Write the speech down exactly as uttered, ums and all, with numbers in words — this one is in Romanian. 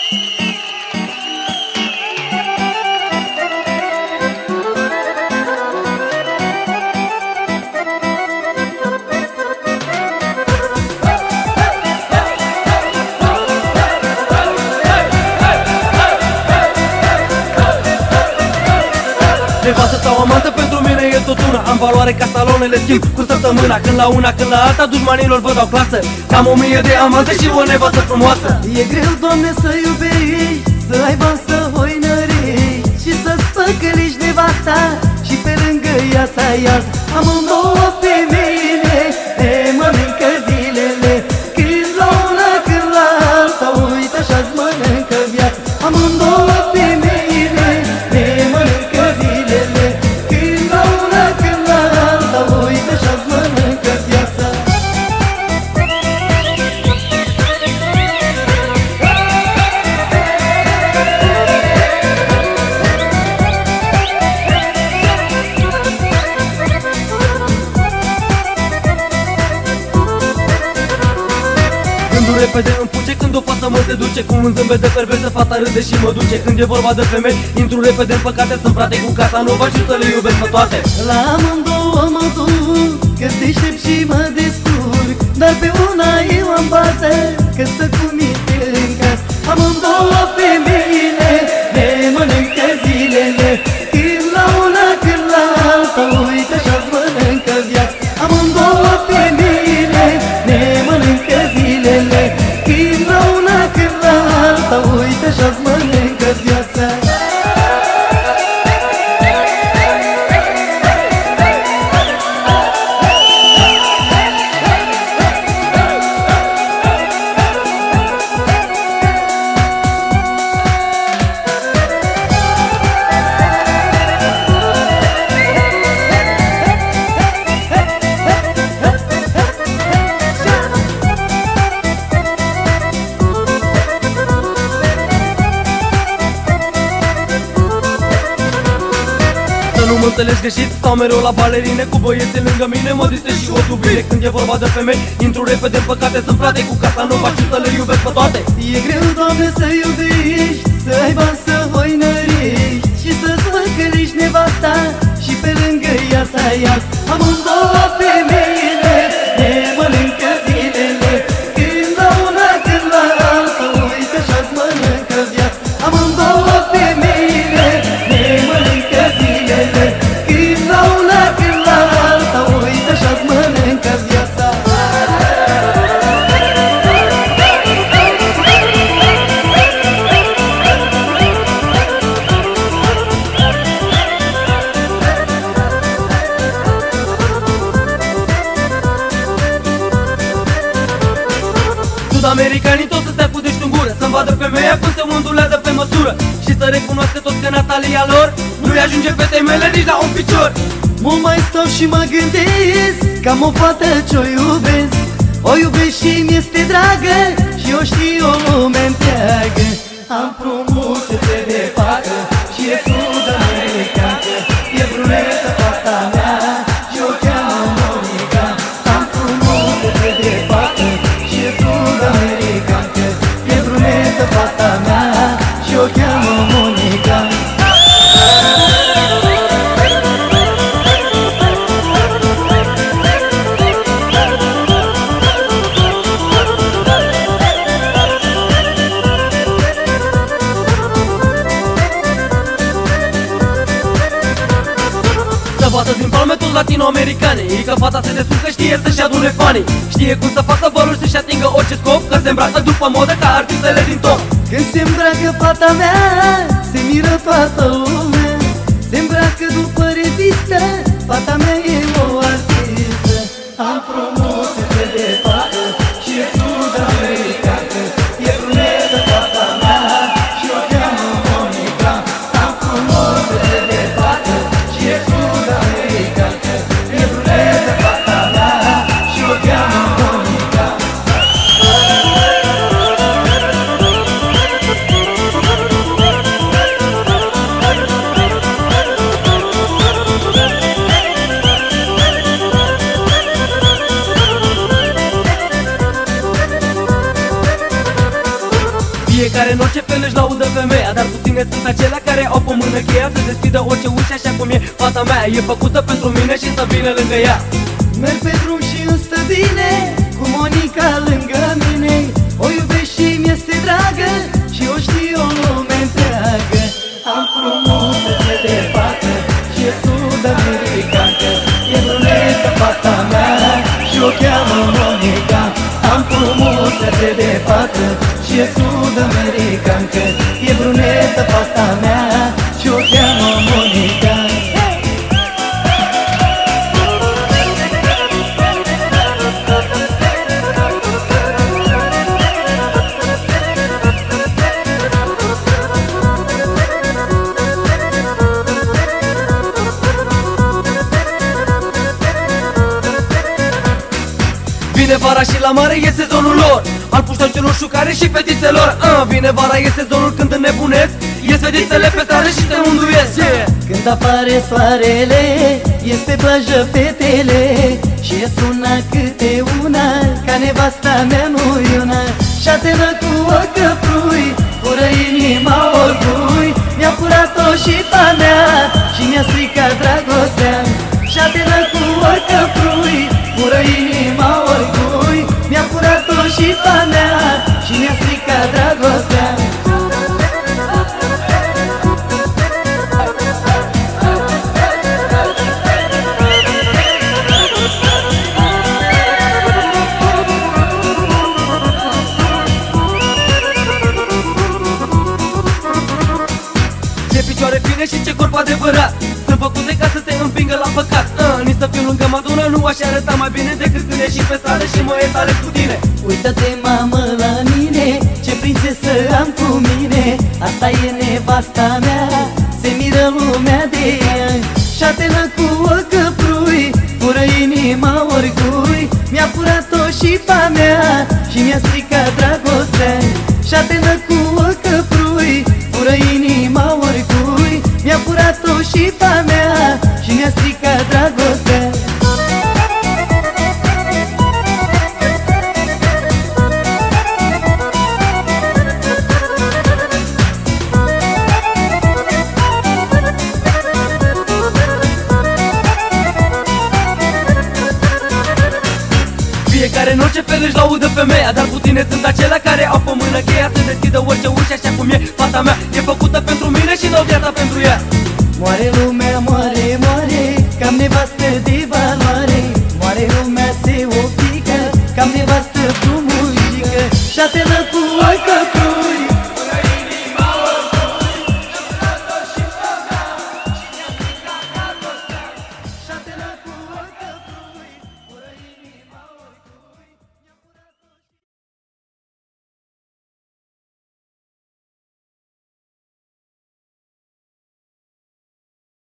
Nevastă sau amantă pentru mine e tot una. Am valoare ca salonele schimb cu săptămâna. Când la una, când la alta, dușmanilor vă dau clasă. Cam o mie de amante și o nevastă frumoasă. E greu, Doamne, să iubești, să ai bani, să hoinărești și să-ți păcălești nevasta și pe lângă ea să ai alt. Amândouă femeile ne mănâncă zilele, când la una, când la alta, uite așa-ți mănâncă viața. Amândouă femeile ne mănâncă zilele, când la una, când la alta, uite așa-ți mănâncă viața. Gândul repede îmi fuge când o fată mă seduce, cu un zâmbet de perversă fata râde și mă duce. Când e vorba de femei, intru repede în păcate, sunt frate cu Casanova și să le iubesc pe toate. La amândouă mă duc, că-s deștept și mă descurc, dar pe una eu am bază, că stă cu mine în casă. Amândouă femeile ne mănâncă zilele, când la una, când la alta, uite așa-ți mănâncă viața. Amândouă femeile ne mănâncă zilele, când la una, când la alta, uite așa-ți mănâncă viața. Nu mă înțelegi greșit, stau mereu la balerine cu băieții lângă mine, mă distrez și o dubine. Când e vorba de femei, intru repede în păcate, sunt frate cu Casanova și să le iubesc pe toate. E greu, Doamne, să iubești, să ai bani, să hoinărești și să-ți păcălești nevasta și pe lângă ea să ai alt. Amândouă femeile ne mănâncă zilele, când la una, când la alta, uite așa-ți mănâncă viața. Amândouă femeile ne mănâncă zilele, când la una, când la alta, uite așa-ți mănâncă viața. Sud-americanii toți să stea cu dești în gură, să-mi vadă femeia cum se undulează pe măsură și să recunoască toți că Natalia lor nu-i ajunge pe temele nici la un picior. Mult mai stau și mă gândesc că am o fată ce-o iubesc, o iubesc și mi-este dragă și o știu o lume întreagă. Am frumusețe de fată și e sud-americancă, e brunetă fata mea și o cheamă Monica. Am frumusețe de fată și e sud-americancă, e brunetă fata mea și o cheamă Monica. Să bată din palme toți latino-americane, e că fata se descurcă, știe să-și adune fanii, știe cum să facă valuri, să-și atingă orice scop, că se îmbracă după modă ca artistele din top. Când se îmbracă fata mea, se miră toată lumea, se îmbracă după revistă, fata mea e o artistă. Am frumusețe de fată și e sud-americancă, e brunetă fata mea și o cheamă Monica. Am frumusețe de fată și e sud-americancă, e brunetă fata mea și o cheamă Monica. Fiecare în orice fel își laudă femeia, dar puține sunt acelea care au pe mână cheia să deschidă orice ușă așa cum e. Fata mea e făcută pentru mine și să vină lângă ea. Merg pe drum și îmi stă bine cu Monica lângă mine. O iubesc și mi-este dragă și o știu o lume întreagă. Am frumusețe de fată și e sud-americancă. E brunetă fata mea și o cheamă Monica. Am frumusețe de fată și e sud-americancă. E brunetă fata mea și o cheamă Monica. Vine vara și la mare e sezonul lor, al puștoacelor șucare și fetițelor. uh, Vine vara e sezonul când înnebunesc, ies fetițele pe stradă și se unduiesc. yeah. Când apare soarele, ies pe plajă fetele și e sună câte una, ca nevasta mea nu-i una. Și-atenă cu o căprui, fură inima oricui. Mi-a furat-o și pa mea și mi-a stricat dragostea. Și-atenă cu o căprui, fură inima oricui. Mi-a furat-o și pa mea și mi-a stricat dragostea. Ce picioare fine și ce corp adevărat, sunt făcute ca să te împingă la păcat. uh, Nici să fiu lângă Madonna nu aș arăta mai bine decât când ești pe stradă și mă ies ales cu tine. Uită-te, mamă, la mine, ce prințesă am cu mine. Asta e nevasta mea, se miră lumea de ea. Și-atenă cu o căprui, fură inima oricui. Mi-a furat-o și pa mea și mi-a stricat dragostea. Și-atenă cu o căprui, fură inima oricui. Mi-a furat-o și pa mea și mi-a stricat dragostea. Fiecare în orice fel își laudă femeia, dar puține sunt acelea care au pe mână cheia să deschidă orice ușă așa cum e. Fata mea e făcută pentru mine și dau viața pentru ea. Moare lumea, moare, moare, cam nevastă de valoare. Moare lumea, se opică, cam nevastă frumușică. Și-atenă cu